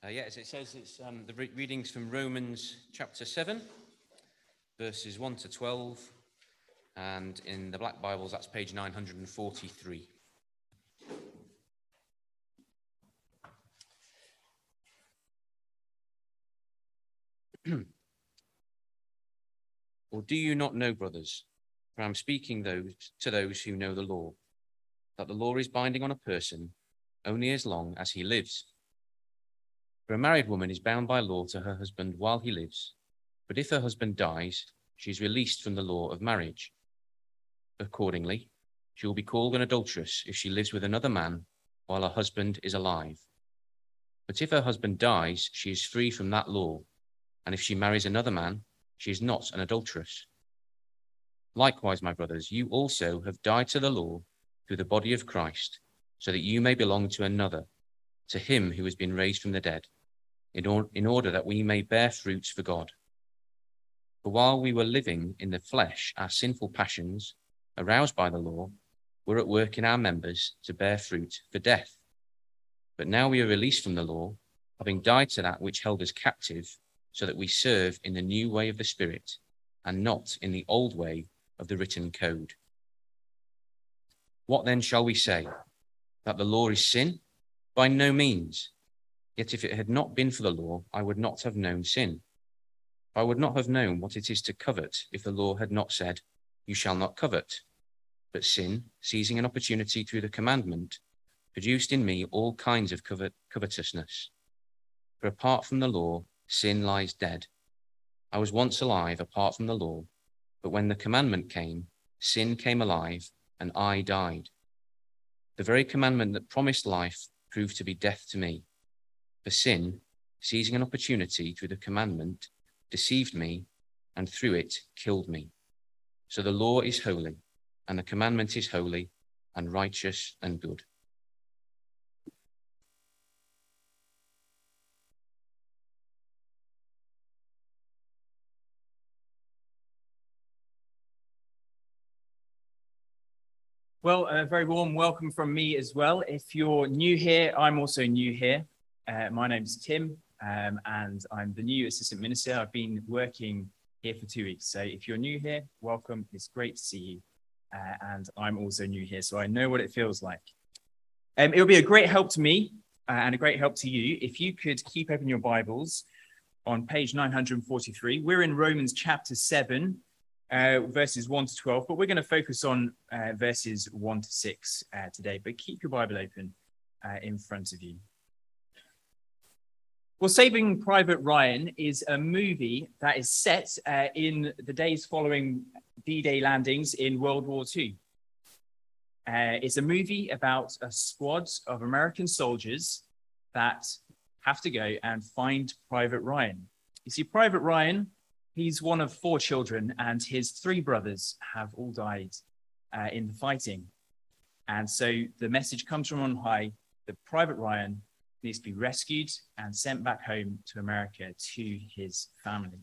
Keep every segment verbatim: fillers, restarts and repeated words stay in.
Uh, yes, it says it's um, the re- readings from Romans chapter seven, verses one to twelve, and in the Black Bibles, that's page nine hundred forty-three. Or do you not know, brothers, for I am speaking those to those who know the law, that the law is binding on a person only as long as he lives? For a married woman is bound by law to her husband while he lives, but if her husband dies, she is released from the law of marriage. Accordingly, she will be called an adulteress if she lives with another man while her husband is alive. But if her husband dies, she is free from that law, and if she marries another man, she is not an adulteress. Likewise, my brothers, you also have died to the law through the body of Christ, so that you may belong to another, to him who has been raised from the dead, in, or- in order that we may bear fruits for God. For while we were living in the flesh, our sinful passions, aroused by the law, were at work in our members to bear fruit for death. But now we are released from the law, having died to that which held us captive, so that we serve in the new way of the Spirit, and not in the old way of the written code. What then shall we say? That the law is sin? By no means. Yet if it had not been for the law, I would not have known sin. I would not have known what it is to covet if the law had not said, you shall not covet. But sin, seizing an opportunity through the commandment, produced in me all kinds of covet- covetousness. For apart from the law, sin lies dead. I was once alive apart from the law, but when the commandment came, sin came alive, and I died. The very commandment that promised life proved to be death to me. For sin, seizing an opportunity through the commandment, deceived me, and through it killed me. So the law is holy, and the commandment is holy, and righteous and good. Well, a very warm welcome from me as well. If you're new here, I'm also new here. Uh, my name's Tim, um, and I'm the new assistant minister. I've been working here for two weeks. So if you're new here, welcome. It's great to see you. Uh, and I'm also new here, so I know what it feels like. Um, it'll be a great help to me uh, and a great help to you if you could keep open your Bibles on page nine hundred forty-three. We're in Romans chapter seven. Uh, verses one to twelve, but we're going to focus on uh, verses one to six uh, today, but keep your Bible open uh, in front of you. Well, Saving Private Ryan is a movie that is set uh, in the days following D-Day landings in World War Two. Uh, it's a movie about a squad of American soldiers that have to go and find Private Ryan. You see, Private Ryan, he's one of four children, and his three brothers have all died uh, in the fighting. And so the message comes from on high that Private Ryan needs to be rescued and sent back home to America to his family.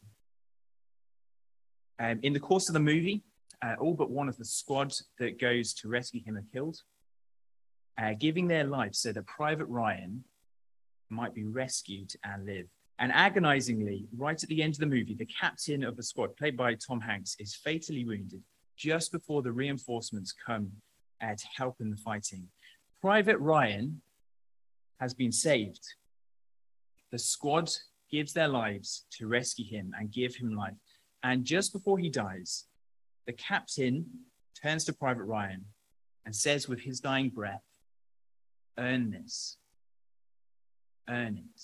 Um, in the course of the movie, uh, all but one of the squad that goes to rescue him are killed, uh, giving their lives so that Private Ryan might be rescued and live. And agonizingly, right at the end of the movie, the captain of the squad, played by Tom Hanks, is fatally wounded just before the reinforcements come uh, to help in the fighting. Private Ryan has been saved. The squad gives their lives to rescue him and give him life. And just before he dies, the captain turns to Private Ryan and says with his dying breath, "Earn this. Earn it."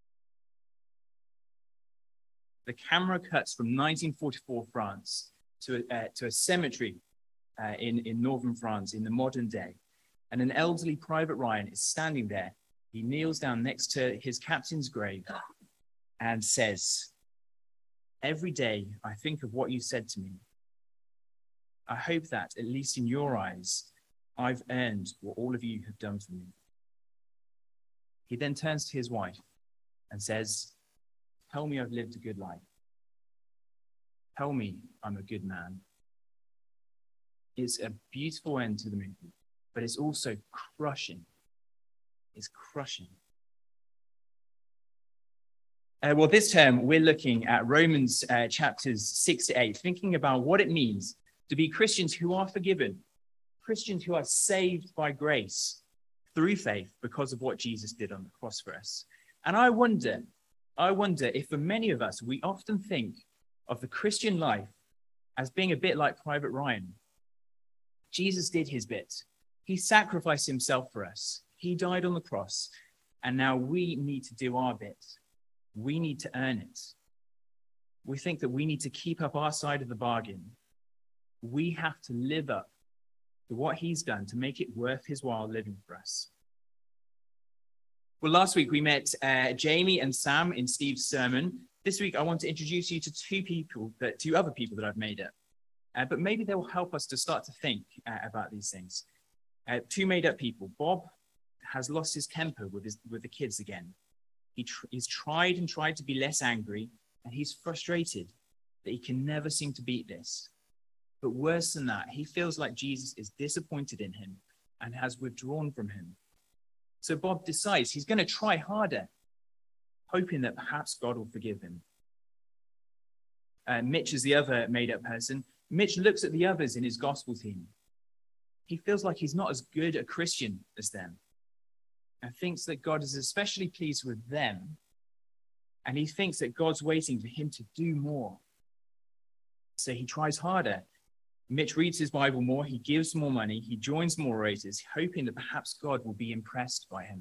The camera cuts from nineteen forty-four France to a, uh, to a cemetery uh, in, in northern France in the modern day. And an elderly Private Ryan is standing there. He kneels down next to his captain's grave and says, "Every day I think of what you said to me. I hope that, at least in your eyes, I've earned what all of you have done for me." He then turns to his wife and says, "Tell me I've lived a good life. Tell me I'm a good man." It's a beautiful end to the movie, but it's also crushing. It's crushing. Uh, well, this term, we're looking at Romans uh, chapters six to eight, thinking about what it means to be Christians who are forgiven, Christians who are saved by grace through faith because of what Jesus did on the cross for us. And I wonder, I wonder if for many of us, we often think of the Christian life as being a bit like Private Ryan. Jesus did his bit. He sacrificed himself for us. He died on the cross. And now we need to do our bit. We need to earn it. We think that we need to keep up our side of the bargain. We have to live up to what he's done to make it worth his while living for us. Well, last week we met uh, Jamie and Sam in Steve's sermon. This week I want to introduce you to two people, that two other people that I've made up. Uh, but maybe they will help us to start to think uh, about these things. Uh, two made up people. Bob has lost his temper with his with the kids again. He tr- he's tried and tried to be less angry, and he's frustrated that he can never seem to beat this. But worse than that, he feels like Jesus is disappointed in him and has withdrawn from him. So Bob decides he's going to try harder, hoping that perhaps God will forgive him. Uh, Mitch is the other made-up person. Mitch looks at the others in his gospel team. He feels like he's not as good a Christian as them, and thinks that God is especially pleased with them, and he thinks that God's waiting for him to do more. So he tries harder. Mitch reads his Bible more, he gives more money, he joins more races, hoping that perhaps God will be impressed by him.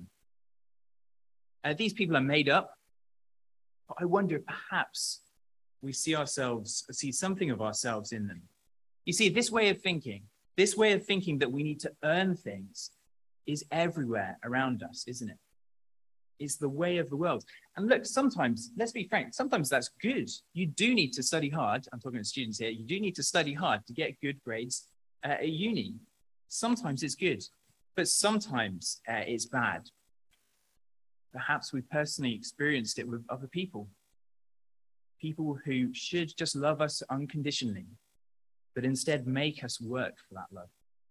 Uh, these people are made up, but I wonder if perhaps we see ourselves, see something of ourselves in them. You see, this way of thinking, this way of thinking that we need to earn things is everywhere around us, isn't it? It's the way of the world. And look, sometimes, let's be frank, sometimes that's good. You do need to study hard. I'm talking to students here. You do need to study hard to get good grades uh, at uni. Sometimes it's good, but sometimes uh, it's bad. Perhaps we personally experienced it with other people. People who should just love us unconditionally, but instead make us work for that love.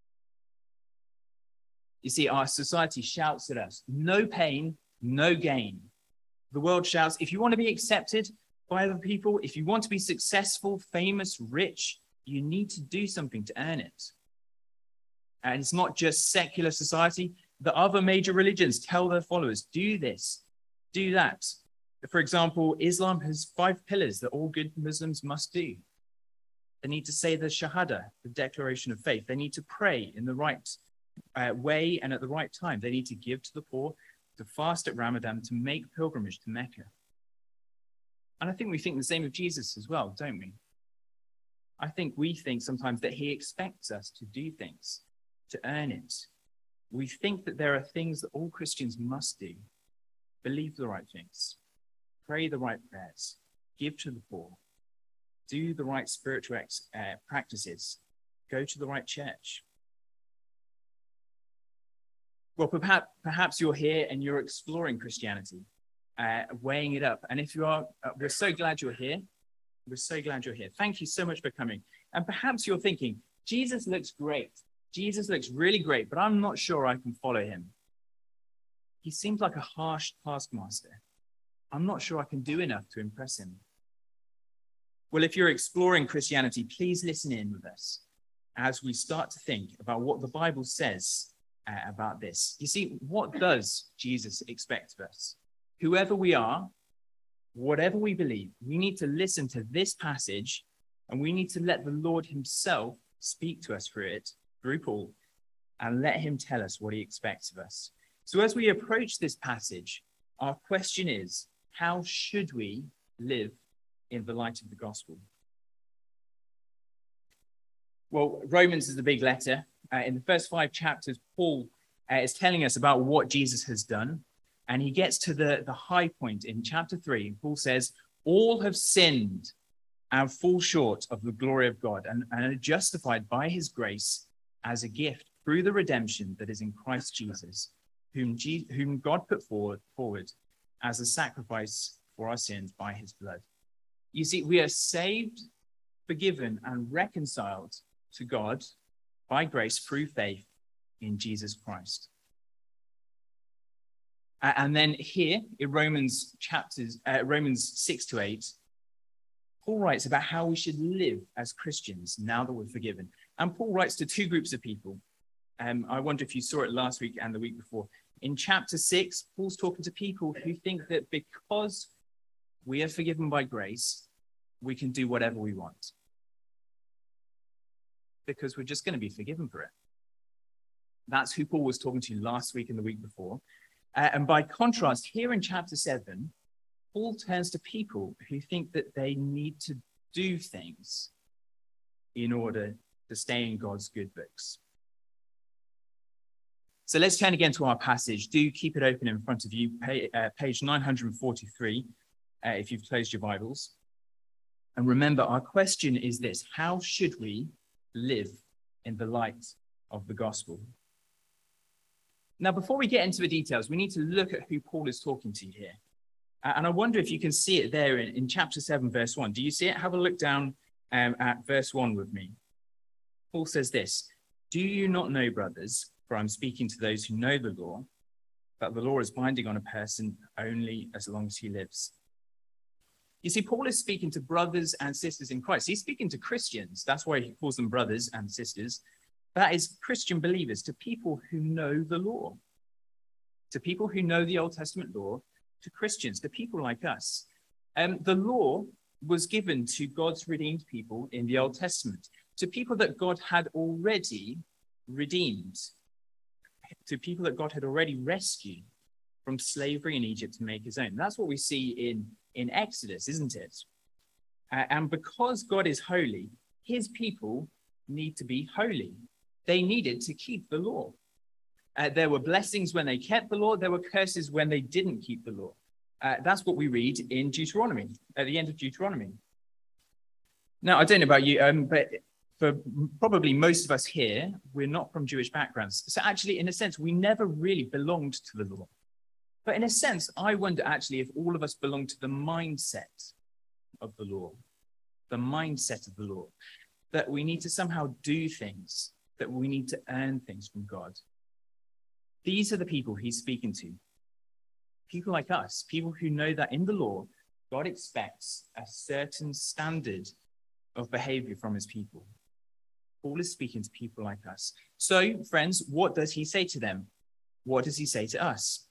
You see, our society shouts at us, no pain, no gain. The world shouts, if you want to be accepted by other people, if you want to be successful, famous, rich, you need to do something to earn it. And it's not just secular society. The other major religions tell their followers, do this, do that. For example, Islam has five pillars that all good Muslims must do. They need to say the Shahada, the declaration of faith. They need to pray in the right uh, way and at the right time. They need to give to the poor, to fast at Ramadan, to make pilgrimage to Mecca. And I think we think the same of Jesus as well, don't we? I think we think sometimes that he expects us to do things, to earn it. We think that there are things that all Christians must do. Believe the right things, pray the right prayers, give to the poor, do the right spiritual ex- uh, practices, go to the right church. Well, perhaps, perhaps you're here and you're exploring Christianity, uh, weighing it up. And if you are, uh, we're so glad you're here. We're so glad you're here. Thank you so much for coming. And perhaps you're thinking, Jesus looks great. Jesus looks really great, but I'm not sure I can follow him. He seems like a harsh taskmaster. I'm not sure I can do enough to impress him. Well, if you're exploring Christianity, please listen in with us as we start to think about what the Bible says uh, about this. You see, what does Jesus expect of us? Whoever we are, whatever we believe, we need to listen to this passage, and we need to let the Lord himself speak to us through it, through Paul, and let him tell us what he expects of us. So as we approach this passage, our question is, how should we live in the light of the gospel? Well, Romans is the big letter. Uh, in the first five chapters, Paul uh, is telling us about what Jesus has done. And he gets to the, the high point in chapter three. Paul says, all have sinned and fall short of the glory of God, and, and are justified by his grace as a gift through the redemption that is in Christ Jesus, whom, G- whom God put forward, forward as a sacrifice for our sins by his blood. You see, we are saved, forgiven, and reconciled to God by grace through faith in Jesus Christ. Uh, and then here in Romans chapters, uh, Romans six to eight, Paul writes about how we should live as Christians now that we're forgiven. And Paul writes to two groups of people. Um, I wonder if you saw it last week and the week before. In chapter six, Paul's talking to people who think that because we are forgiven by grace, we can do whatever we want. Because we're just going to be forgiven for it. That's who Paul was talking to last week and the week before. Uh, and by contrast, here in chapter seven, Paul turns to people who think that they need to do things in order to stay in God's good books. So let's turn again to our passage. Do keep it open in front of you, page, uh, page nine forty-three, uh, if you've closed your Bibles. And remember, our question is this: how should we live in the light of the gospel? Now, before we get into the details, we need to look at who Paul is talking to here. Uh, and I wonder if you can see it there in, in chapter seven, verse one. Do you see it? Have a look down um, at verse one with me. Paul says this: "Do you not know, brothers, for I'm speaking to those who know the law, that the law is binding on a person only as long as he lives?" You see, Paul is speaking to brothers and sisters in Christ. He's speaking to Christians. That's why he calls them brothers and sisters. That is Christian believers, to people who know the law, to people who know the Old Testament law, to Christians, to people like us. Um, the law was given to God's redeemed people in the Old Testament, to people that God had already redeemed, to people that God had already rescued from slavery in Egypt to make his own. That's what we see in, in Exodus, isn't it? Uh, and because God is holy, his people need to be holy. They needed to keep the law. Uh, there were blessings when they kept the law. There were curses when they didn't keep the law. Uh, that's what we read in Deuteronomy, at the end of Deuteronomy. Now, I don't know about you, um, but for probably most of us here, we're not from Jewish backgrounds. So actually, in a sense, we never really belonged to the law. But in a sense, I wonder actually if all of us belong to the mindset of the law, the mindset of the law, that we need to somehow do things, that we need to earn things from God. These are the people he's speaking to. People like us, people who know that in the law, God expects a certain standard of behavior from his people. Paul is speaking to people like us. So, friends, what does he say to them? What does he say to us?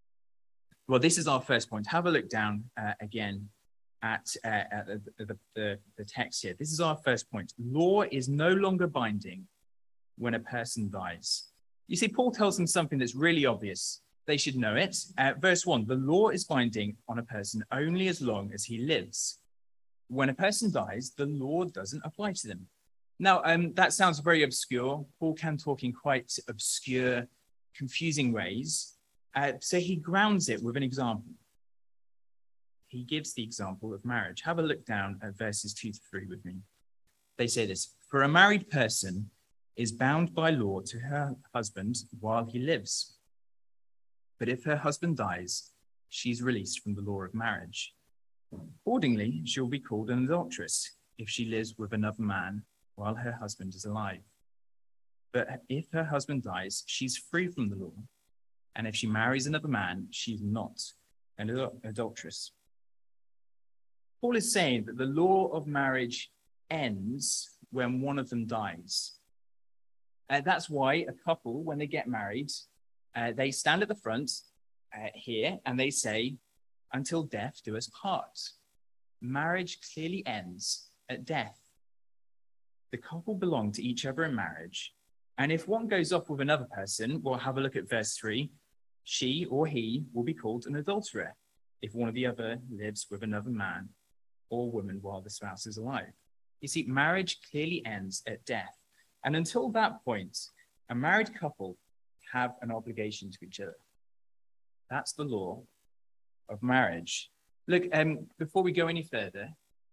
Well, this is our first point. Have a look down uh, again at, uh, at the, the, the, the text here. This is our first point. Law is no longer binding when a person dies. You see, Paul tells them something that's really obvious. They should know it. Uh, verse one, the law is binding on a person only as long as he lives. When a person dies, the law doesn't apply to them. Now, um, that sounds very obscure. Paul can talk in quite obscure, confusing ways. Uh, so he grounds it with an example. He gives the example of marriage. Have a look down at verses two to three with me. They say this: for a married person is bound by law to her husband while he lives. But if her husband dies, she's released from the law of marriage. Accordingly, she'll be called an adulteress if she lives with another man while her husband is alive. But if her husband dies, she's free from the law. And if she marries another man, she's not an adulteress. Paul is saying that the law of marriage ends when one of them dies. Uh, that's why a couple, when they get married, uh, they stand at the front uh, here and they say, until death do us part. Marriage clearly ends at death. The couple belong to each other in marriage. And if one goes off with another person, we'll have a look at verse three, she or he will be called an adulterer if one or the other lives with another man or woman while the spouse is alive. You see, marriage clearly ends at death. And until that point, a married couple have an obligation to each other. That's the law of marriage. Look, um, before we go any further,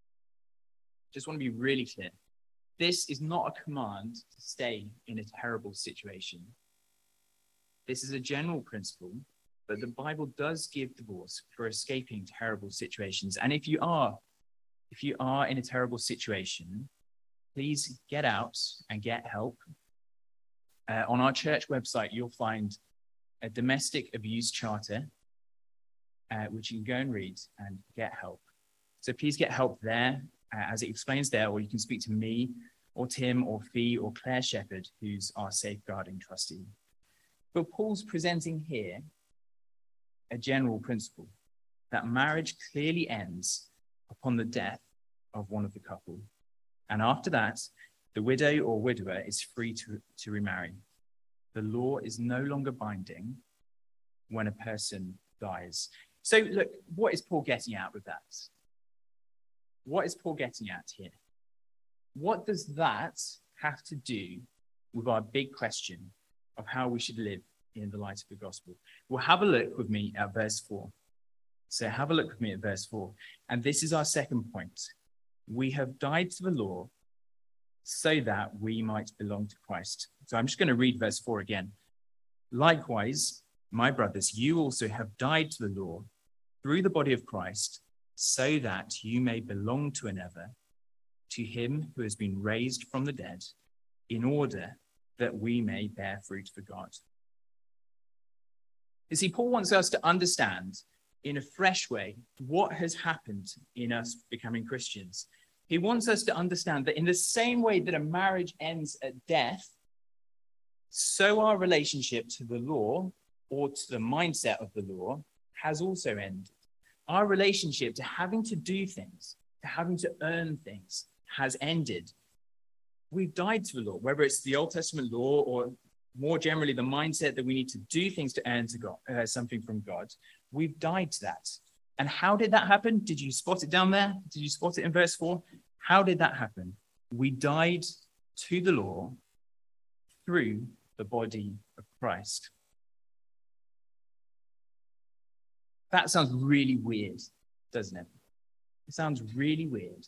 just want to be really clear. This is not a command to stay in a terrible situation. This is a general principle, but the Bible does give divorce for escaping terrible situations. And if you are, if you are in a terrible situation, please get out and get help. Uh, on our church website, you'll find a domestic abuse charter uh, which you can go and read and get help. So please get help there, uh, as it explains there, or you can speak to me or Tim or Fee or Claire Shepherd, who's our safeguarding trustee. But Paul's presenting here a general principle that marriage clearly ends upon the death of one of the couple. And after that, the widow or widower is free to, to remarry. The law is no longer binding when a person dies. So look, what is Paul getting at with that? What is Paul getting at here? What does that have to do with our big question of how we should live in the light of the gospel? Well, have a look with me at verse four. So have a look with me at verse four. And this is our second point. We have died to the law so that we might belong to Christ. So I'm just going to read verse four again. Likewise, my brothers, you also have died to the law through the body of Christ, so that you may belong to another, to him who has been raised from the dead, in order that we may bear fruit for God. You see, Paul wants us to understand in a fresh way what has happened in us becoming Christians. He wants us to understand that in the same way that a marriage ends at death, so our relationship to the law, or to the mindset of the law, has also ended. Our relationship to having to do things, to having to earn things, has ended. We've died to the law, whether it's the Old Testament law or more generally the mindset that we need to do things to earn to God, uh, something from God. We've died to that. And how did that happen? Did you spot it down there? Did you spot it in verse four? How did that happen? We died to the law through the body of Christ. That sounds really weird, doesn't it? It sounds really weird.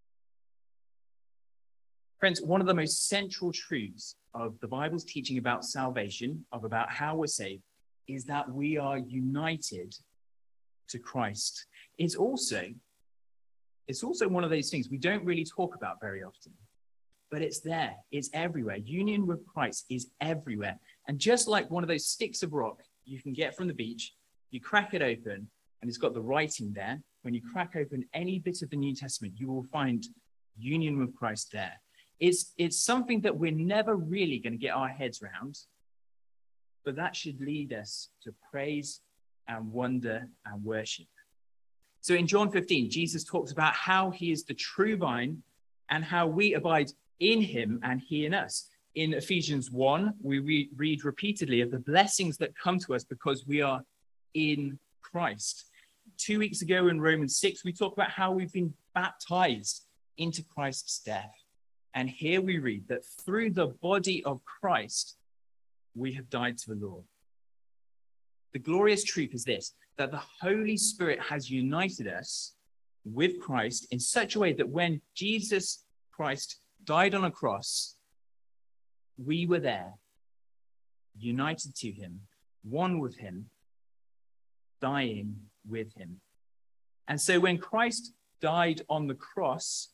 Friends, one of the most central truths of the Bible's teaching about salvation, of about how we're saved, is that we are united to Christ. It's also, it's also one of those things we don't really talk about very often, but it's there. It's everywhere. Union with Christ is everywhere. And just like one of those sticks of rock you can get from the beach, you crack it open, and it's got the writing there. When you crack open any bit of the New Testament, you will find union with Christ there. It's, it's something that we're never really going to get our heads around, but that should lead us to praise and wonder and worship. So in John fifteen, Jesus talks about how he is the true vine and how we abide in him and he in us. In Ephesians one, we re- read repeatedly of the blessings that come to us because we are in Christ. Two weeks ago in Romans six, we talk about how we've been baptized into Christ's death. And here we read that through the body of Christ, we have died to the law. The glorious truth is this, that the Holy Spirit has united us with Christ in such a way that when Jesus Christ died on a cross, we were there, united to him, one with him, dying with him. And so when Christ died on the cross,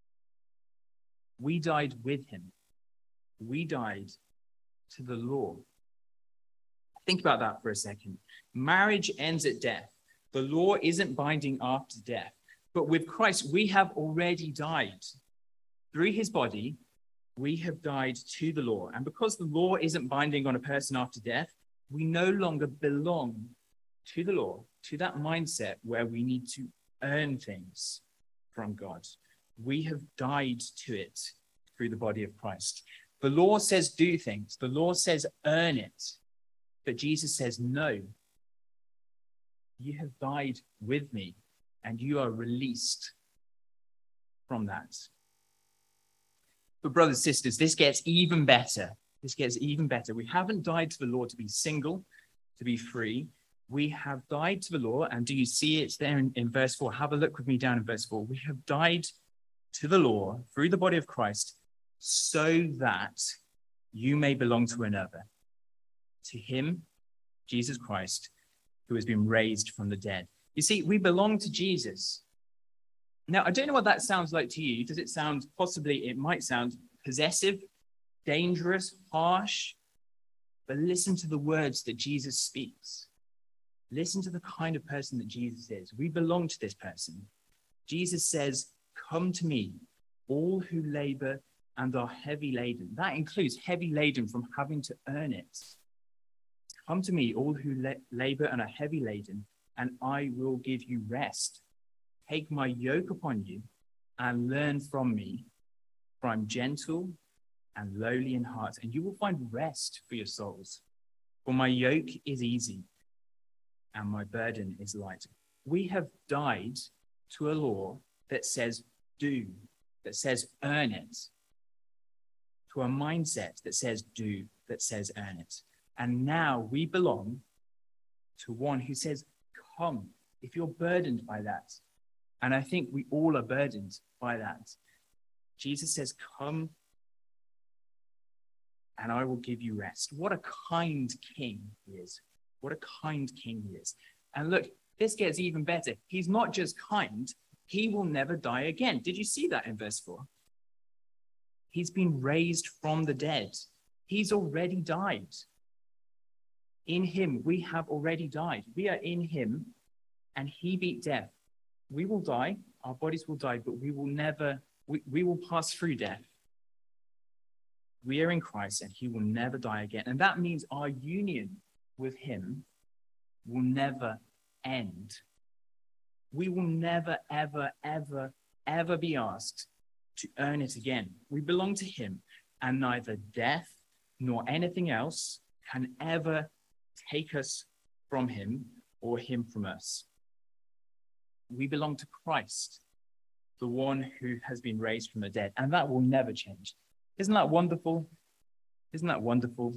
we died with him. We died to the law. Think about that for a second. Marriage ends at death. The law isn't binding after death. But with Christ, we have already died. Through his body, we have died to the law. And because the law isn't binding on a person after death, we no longer belong to the law, to that mindset where we need to earn things from God. We have died to it through the body of Christ. The law says do things. The law says earn it. But Jesus says, no, you have died with me and you are released from that. But brothers and sisters, this gets even better. This gets even better. We haven't died to the law to be single, to be free. We have died to the law. And do you see it there in, in verse four? Have a look with me down in verse four. We have died to the law through the body of Christ so that you may belong to another. To him, Jesus Christ, who has been raised from the dead. You see, we belong to Jesus. Now, I don't know what that sounds like to you. Does it sound, possibly it might sound possessive, dangerous, harsh? But listen to the words that Jesus speaks. Listen to the kind of person that Jesus is. We belong to this person. Jesus says, come to me, all who labor and are heavy laden. That includes heavy laden from having to earn it. Come to me, all who la- labor and are heavy laden, and I will give you rest. Take my yoke upon you and learn from me, for I'm gentle and lowly in heart, and you will find rest for your souls. For my yoke is easy and my burden is light. We have died to a law that says do, that says earn it, to a mindset that says do, that says earn it. And now we belong to one who says, come, if you're burdened by that. And I think we all are burdened by that. Jesus says, come and I will give you rest. What a kind king he is. What a kind king he is. And look, this gets even better. He's not just kind, he will never die again. Did you see that in verse four? He's been raised from the dead. He's already died. In him, we have already died. We are in him, and he beat death. We will die, our bodies will die, but we will never, we, we will pass through death. We are in Christ, and he will never die again. And that means our union with him will never end. We will never, ever, ever, ever be asked to earn it again. We belong to him, and neither death nor anything else can ever take us from him or him from us. We belong to Christ, the one who has been raised from the dead, and that will never change. Isn't that wonderful? Isn't that wonderful?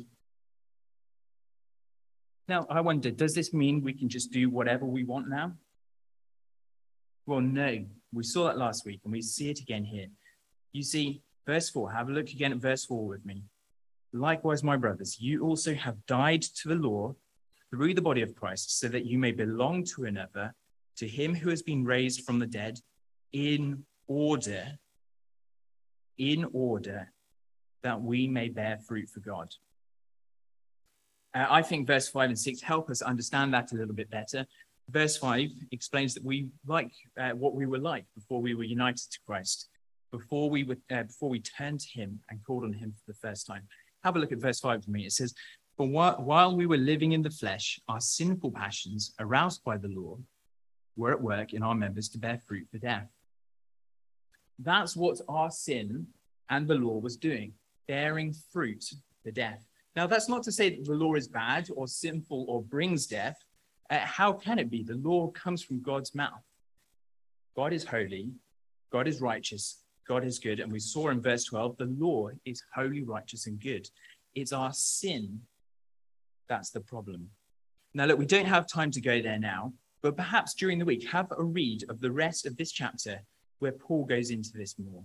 Now, I wonder, does this mean we can just do whatever we want now? Well, no. We saw that last week, and we see it again here. You see, verse four, have a look again at verse four with me. Likewise, my brothers, you also have died to the law through the body of Christ, so that you may belong to another, to him who has been raised from the dead, in order, in order that we may bear fruit for God. Uh, I think verse five and six help us understand that a little bit better. Verse five explains that we like uh, what we were like before we were united to Christ, before we were, uh, before we turned to him and called on him for the first time. Have a look at verse five with me. It says, for while, while we were living in the flesh, our sinful passions, aroused by the law, were at work in our members to bear fruit for death. That's what our sin and the law was doing, bearing fruit for death. Now, that's not to say that the law is bad or sinful or brings death. Uh, how can it be? The law comes from God's mouth. God is holy, God is righteous, God is good. And we saw in verse twelve, the law is holy, righteous, and good. It's our sin that's the problem. Now, look, we don't have time to go there now, but perhaps during the week, have a read of the rest of this chapter where Paul goes into this more.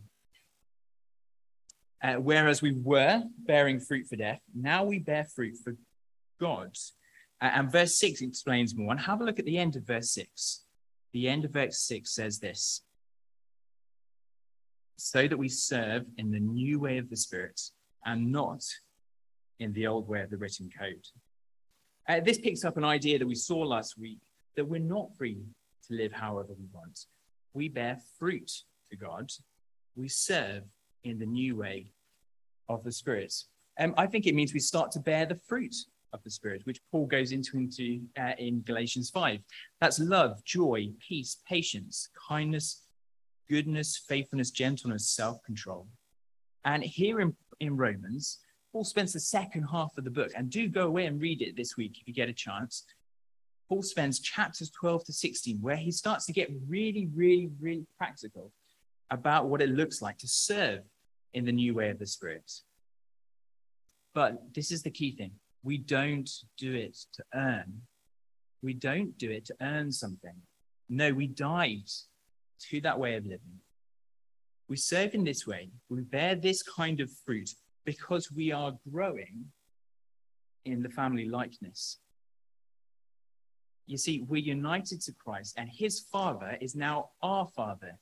Uh, whereas we were bearing fruit for death, now we bear fruit for God. Uh, and verse six explains more. And have a look at the end of verse six. The end of verse six says this: so that we serve in the new way of the Spirit and not in the old way of the written code. Uh, this picks up an idea that we saw last week, that we're not free to live however we want. We bear fruit to God. We serve in the new way of the Spirit. Um, I think it means we start to bear the fruit of the Spirit, which Paul goes into, into uh, in Galatians five. That's love, joy, peace, patience, kindness, goodness, faithfulness, gentleness, self-control. And here in, in Romans, Paul spends the second half of the book, and do go away and read it this week if you get a chance. Paul spends chapters twelve to sixteen where he starts to get really, really, really practical about what it looks like to serve in the new way of the Spirit. But this is the key thing. We don't do it to earn. We don't do it to earn something. No, we died to that way of living. We serve in this way. We bear this kind of fruit because we are growing in the family likeness. You see, we're united to Christ, and his Father is now our Father.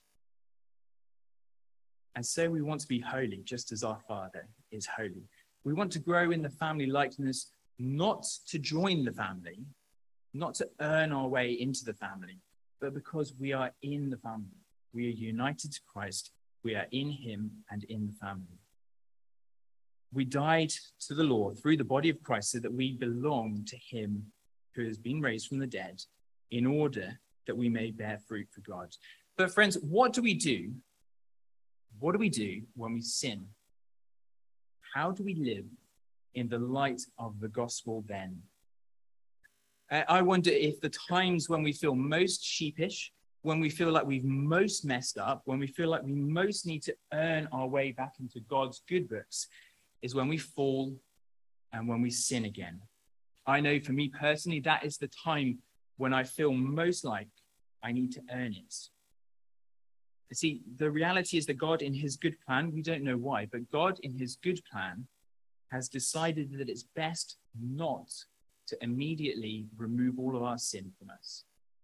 And so we want to be holy, just as our Father is holy. We want to grow in the family likeness, not to join the family, not to earn our way into the family, but because we are in the family. We are united to Christ. We are in him and in the family. We died to the law through the body of Christ so that we belong to him who has been raised from the dead, in order that we may bear fruit for God. But friends, what do we do? What do we do when we sin? How do we live in the light of the gospel then? Uh, I wonder if the times when we feel most sheepish, when we feel like we've most messed up, when we feel like we most need to earn our way back into God's good books, is when we fall and when we sin again. I know for me personally, that is the time when I feel most like I need to earn it. You see, the reality is that God, in his good plan, we don't know why, but God, in his good plan, has decided that it's best not to immediately remove all of our sin from us.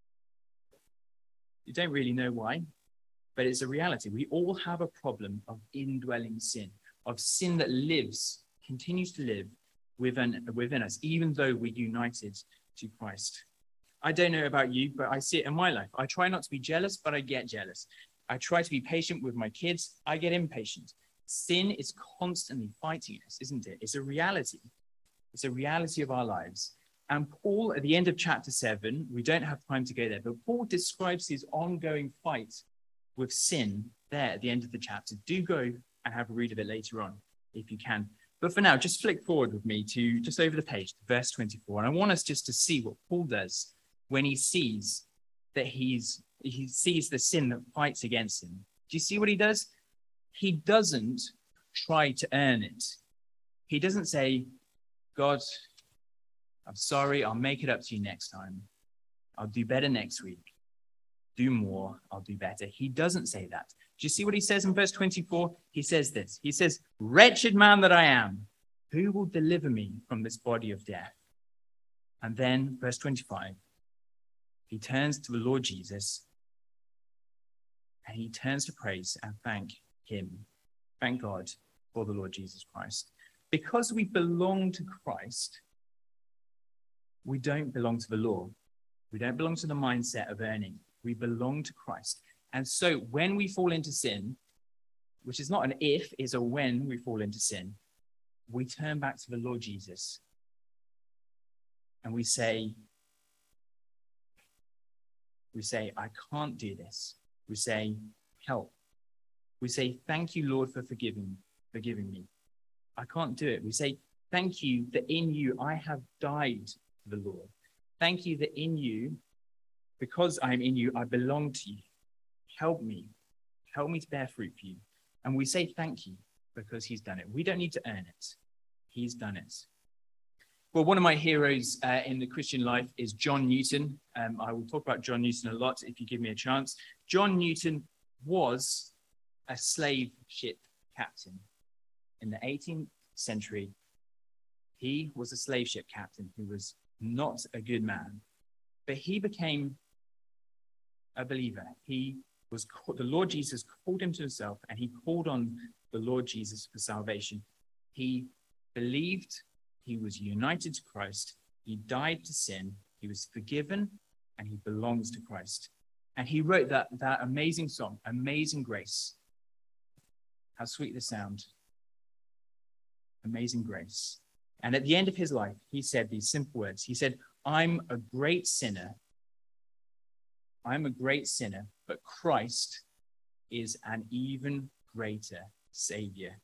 You don't really know why, but it's a reality. We all have a problem of indwelling sin, of sin that lives, continues to live within, within us, even though we're united to Christ. I don't know about you, but I see it in my life. I try not to be jealous, but I get jealous. I try to be patient with my kids. I get impatient. Sin is constantly fighting us, isn't it? It's a reality. It's a reality of our lives. And Paul, at the end of chapter seven, we don't have time to go there, but Paul describes his ongoing fight with sin there at the end of the chapter. Do go and have a read of it later on, if you can. But for now, just flick forward with me to just over the page, to verse twenty-four. And I want us just to see what Paul does when he sees that he's he sees the sin that fights against him. Do you see what he does? He doesn't try to earn it. He doesn't say, God, I'm sorry, I'll make it up to you next time. I'll do better next week. Do more, I'll do better. He doesn't say that. Do you see what he says in verse twenty-four? He says this. He says, wretched man that I am, who will deliver me from this body of death? And then verse twenty-five, he turns to the Lord Jesus and he turns to praise and thank him. Thank God for the Lord Jesus Christ. Because we belong to Christ, we don't belong to the law. We don't belong to the mindset of earning. We belong to Christ. And so when we fall into sin, which is not an if, it's a when we fall into sin, we turn back to the Lord Jesus. And we say, we say, I can't do this. We say, help. We say, thank you, Lord, for forgiving, forgiving me. I can't do it. We say, thank you that in you I have died to the Lord. Thank you that in you, because I'm in you, I belong to you. Help me. Help me to bear fruit for you. And we say thank you because he's done it. We don't need to earn it. He's done it. Well, one of my heroes uh, in the Christian life is John Newton. Um, I will talk about John Newton a lot if you give me a chance. John Newton was a slave ship captain. In the eighteenth century, he was a slave ship captain who was not a good man, but he became a believer. He was called, the Lord Jesus called him to himself, and he called on the Lord Jesus for salvation. He believed, he was united to Christ, he died to sin, he was forgiven, and he belongs to Christ. And he wrote that, that amazing song, Amazing Grace. How sweet the sound. Amazing grace. And at the end of his life, he said these simple words. He said, I'm a great sinner. I'm a great sinner, but Christ is an even greater Savior.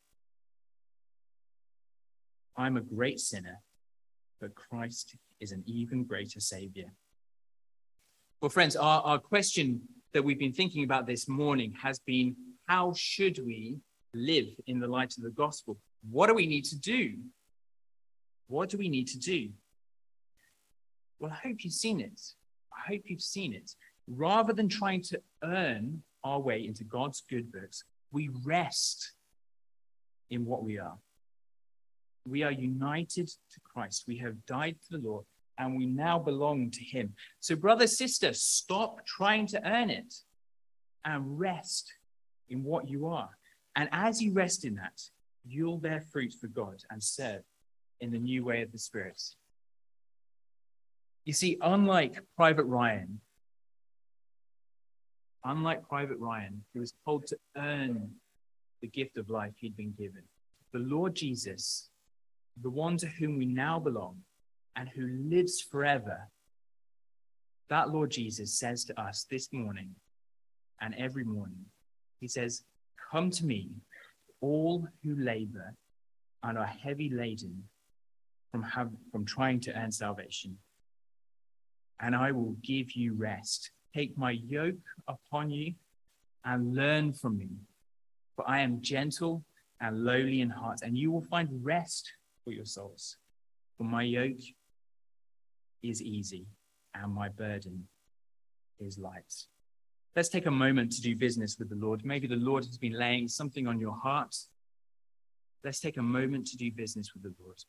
I'm a great sinner, but Christ is an even greater Savior. Well, friends, our, our question that we've been thinking about this morning has been, how should we live in the light of the gospel? What do we need to do? What do we need to do? Well, I hope you've seen it. I hope you've seen it. Rather than trying to earn our way into God's good books, we rest in what we are. We are united to Christ. We have died to the Lord, and we now belong to him. So, brother, sister, stop trying to earn it and rest in what you are. And as you rest in that, you'll bear fruit for God and serve in the new way of the Spirit. You see, unlike Private Ryan, unlike Private Ryan, who was told to earn the gift of life he'd been given, the Lord Jesus, the one to whom we now belong and who lives forever, that Lord Jesus says to us this morning and every morning, he says, "Come to me, all who labor and are heavy laden from, have, from trying to earn salvation, and I will give you rest. Take my yoke upon you and learn from me, for I am gentle and lowly in heart, and you will find rest for your souls. For my yoke is easy and my burden is light." Let's take a moment to do business with the Lord. Maybe the Lord has been laying something on your heart. Let's take a moment to do business with the Lord.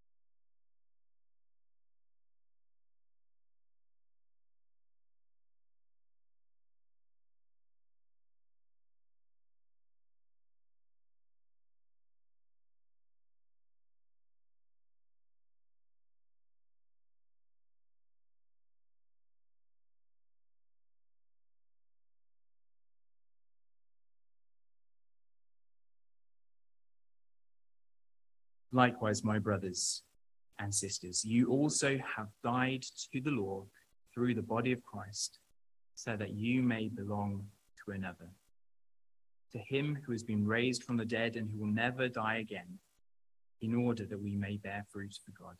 Likewise, my brothers and sisters, you also have died to the law through the body of Christ, so that you may belong to another, to him who has been raised from the dead and who will never die again, in order that we may bear fruit for God.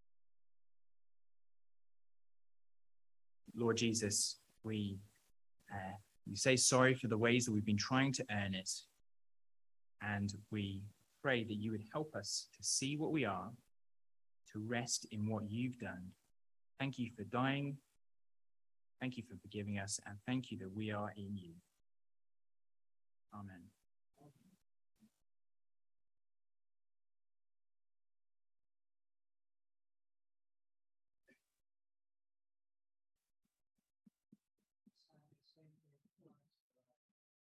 Lord Jesus, we, uh, we say sorry for the ways that we've been trying to earn it, and we pray that you would help us to see what we are, to rest in what you've done. Thank you for dying. Thank you for forgiving us, and thank you that we are in you.